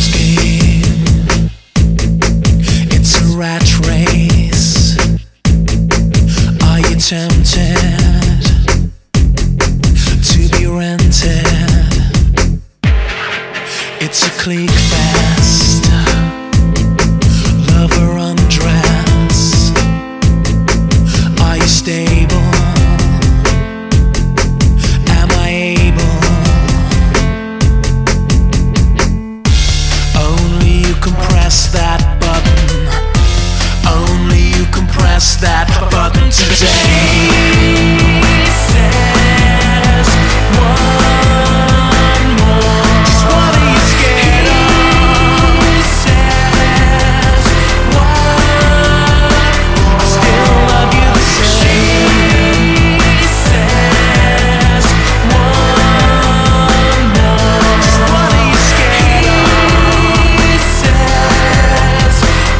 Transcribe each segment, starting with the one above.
scheme. It's a rat race. Are you tempted to be rented? It's a clique fest. Lover undress. Are you stable? Am I able? Only you can press that button. Only you can press that button today. Says one more. Just what are you scared of? Says what? I still love you the same. Says one more. Just what are you scared of? Says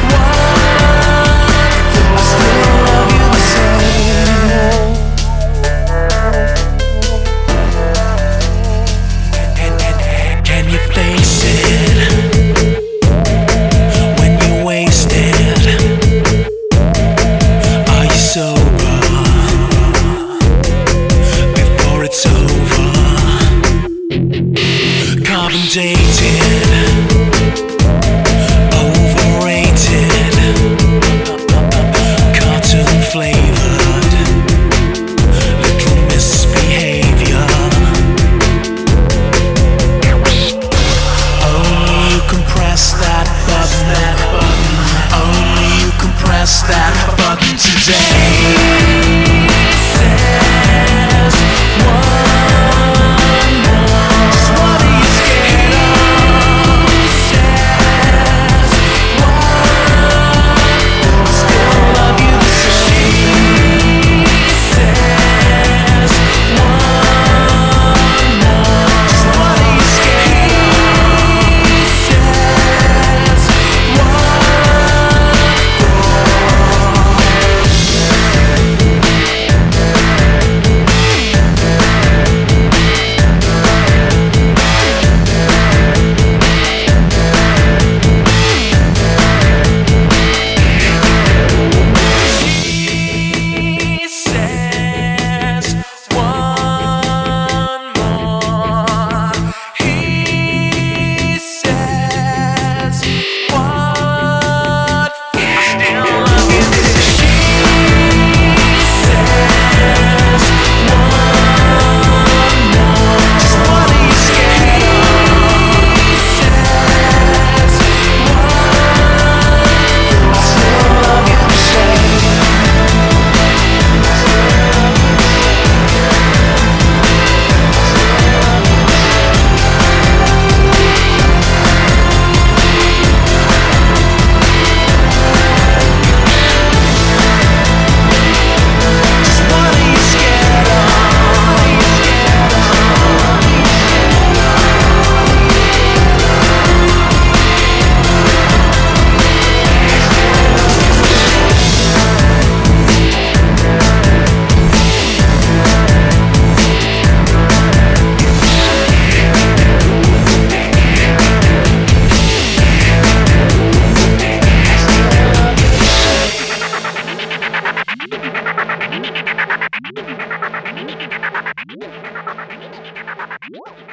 what? I still love you the same. Can you face it when you're wasted? Are you sober before it's over? Carbon dated, overrated, cartoon flavored, little misbehavior. Only you can press that button. Only you can press that button today. Says one more. Just what are you scared of? Says what? I still love you the same. Says one more. Just what are you scared of? Says She says one more. He says what? I still love you. She says one more. Just what are you scared of? He says what? I still love you the same. Just what are you scared of?